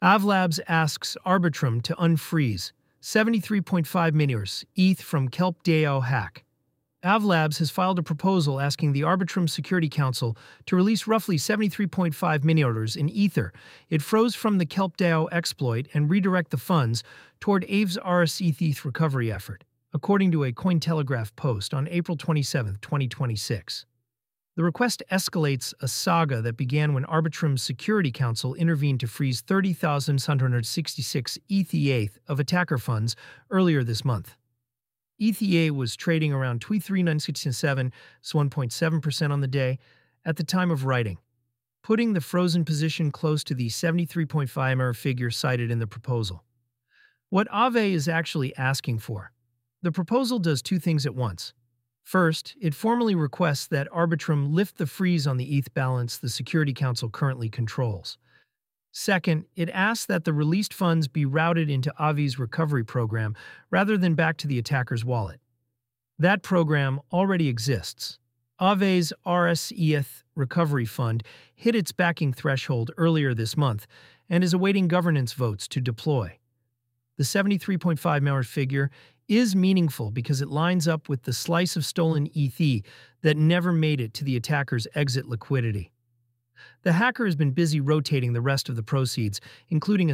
Avlabs asks Arbitrum to unfreeze 73.5 million ETH from Kelp DAO hack. Avlabs has filed a proposal asking the Arbitrum Security Council to release roughly 73.5 million in Ether it froze from the Kelp DAO exploit and redirect the funds toward Aves ETH recovery effort, according to a Cointelegraph post on April 27, 2026. The request escalates a saga that began when Arbitrum's Security Council intervened to freeze 30,666 ETH of attacker funds earlier this month. ETH was trading around 23967, so 1.7% on the day, at the time of writing, putting the frozen position close to the 73.5 million figure cited in the proposal. What Aave is actually asking for. The proposal does two things at once. First, it formally requests that Arbitrum lift the freeze on the ETH balance the Security Council currently controls. Second, it asks that the released funds be routed into Aave's recovery program rather than back to the attacker's wallet. That program already exists. Aave's ETH recovery fund hit its backing threshold earlier this month and is awaiting governance votes to deploy. The 73.5 million figure is meaningful because it lines up with the slice of stolen ETH that never made it to the attacker's exit liquidity. The hacker has been busy rotating the rest of the proceeds, including a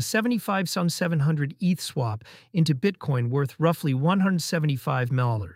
75,700 ETH swap into Bitcoin worth roughly $175 million.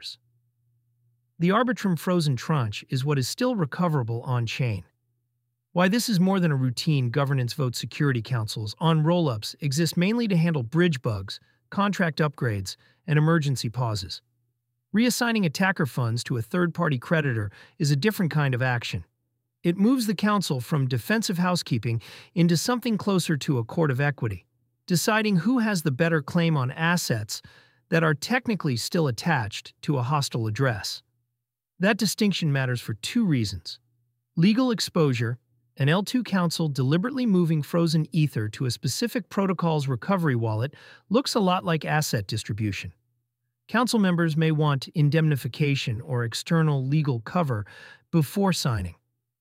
The Arbitrum frozen tranche is what is still recoverable on-chain. Why this is more than a routine governance vote Security Councils on rollups exist mainly to handle bridge bugs, contract upgrades, and emergency pauses. Reassigning attacker funds to a third-party creditor is a different kind of action. It moves the council from defensive housekeeping into something closer to a court of equity, deciding who has the better claim on assets that are technically still attached to a hostile address. That distinction matters for two reasons. Legal exposure. An L2 council deliberately moving frozen Ether to a specific protocol's recovery wallet looks a lot like asset distribution. Council members may want indemnification or external legal cover before signing.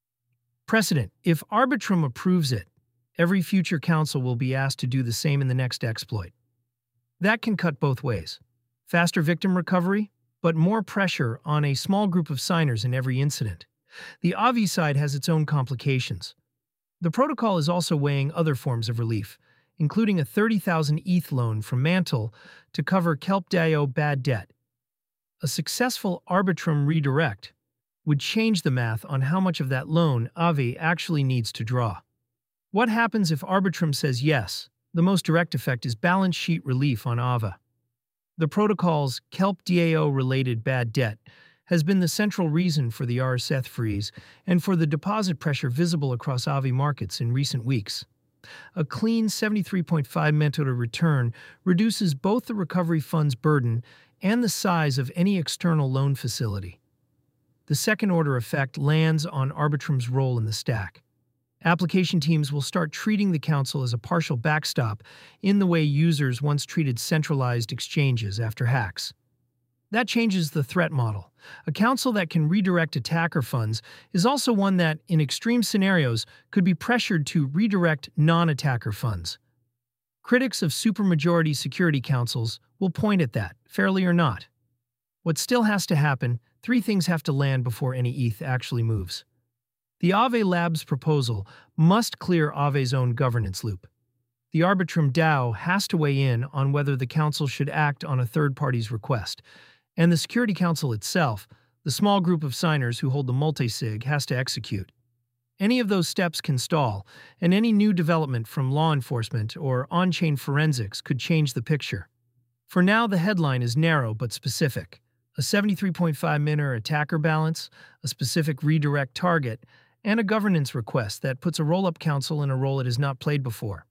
Precedent: if Arbitrum approves it, every future council will be asked to do the same in the next exploit. That can cut both ways. Faster victim recovery, but more pressure on a small group of signers in every incident. The Aave side has its own complications. The protocol is also weighing other forms of relief, including a 30,000 ETH loan from Mantle to cover Kelp DAO bad debt. A successful Arbitrum redirect would change the math on how much of that loan Aave actually needs to draw. What happens if Arbitrum says yes? The most direct effect is balance sheet relief on Aave. The protocol's Kelp DAO-related bad debt has been the central reason for the RSETH freeze and for the deposit pressure visible across Aave markets in recent weeks. A clean 73.5 million return reduces both the recovery fund's burden and the size of any external loan facility. The second-order effect lands on Arbitrum's role in the stack. Application teams will start treating the council as a partial backstop in the way users once treated centralized exchanges after hacks. That changes the threat model. A council that can redirect attacker funds is also one that, in extreme scenarios, could be pressured to redirect non-attacker funds. Critics of supermajority security councils will point at that, fairly or not. What still has to happen: three things have to land before any ETH actually moves. The Aave Labs proposal must clear Aave's own governance loop. The Arbitrum DAO has to weigh in on whether the council should act on a third party's request, and the Security Council itself, the small group of signers who hold the multisig, has to execute. Any of those steps can stall, and any new development from law enforcement or on-chain forensics could change the picture. For now, the headline is narrow but specific: a 73.5 million attacker balance, a specific redirect target, and a governance request that puts a roll-up council in a role it has not played before.